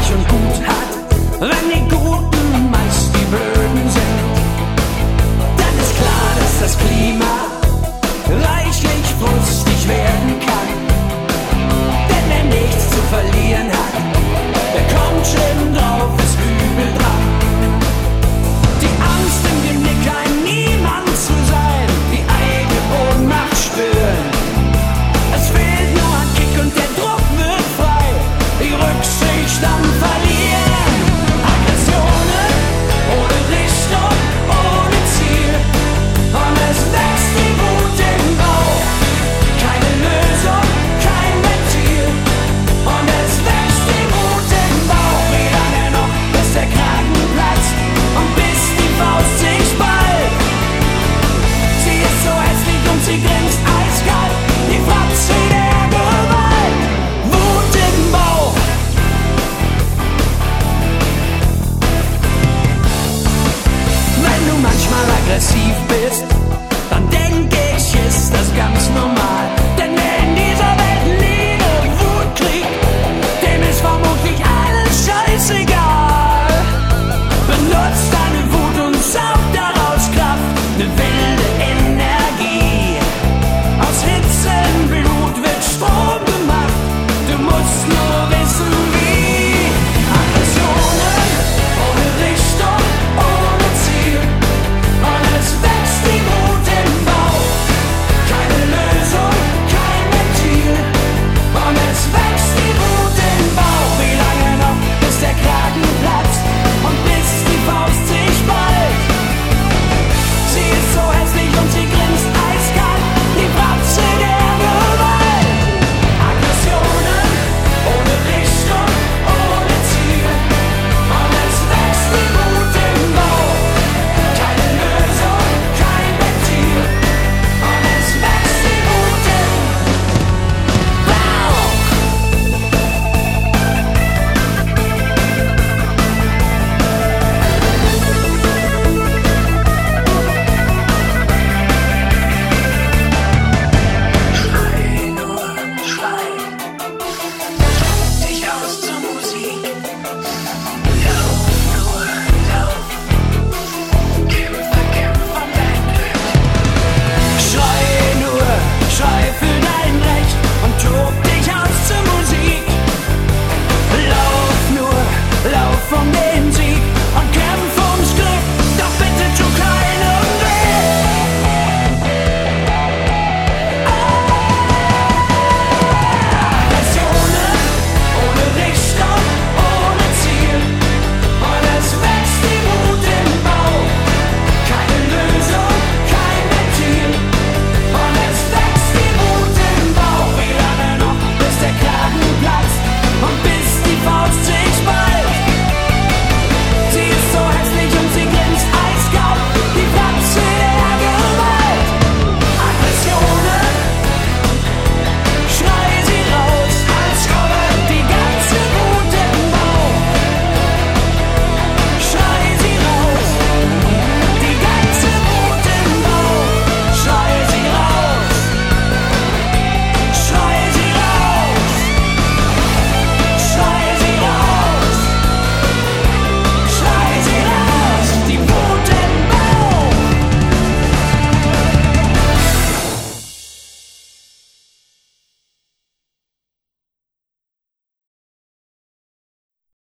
reich und gut hat, wenn die Guten meist die Böden sind. Dann ist klar, dass das Klima reichlich frustig werden kann. Denn wer nichts zu verlieren hat, der kommt schön drauf, ist übel dran. Die Angst im Genick, ein Niemand zu sein, die eigene Ohnmacht spüren. Es fehlt nur ein Kick und der Druck wird frei, die Rücksicht am Verlieren. Aggressionen ohne Richtung, ohne Ziel, und es wächst die Wut im Bauch. Keine Lösung, kein Ventil, und es wächst die Wut im Bauch. Wie lange noch, bis der Kragen platzt und bis die Faust sich ballt? Sie ist so hässlich und sie grinst eiskalt, die Fratze der Gewalt. Wut im Bauch. Wenn du manchmal aggressiv bist, dann denk ich, ist das ganz normal.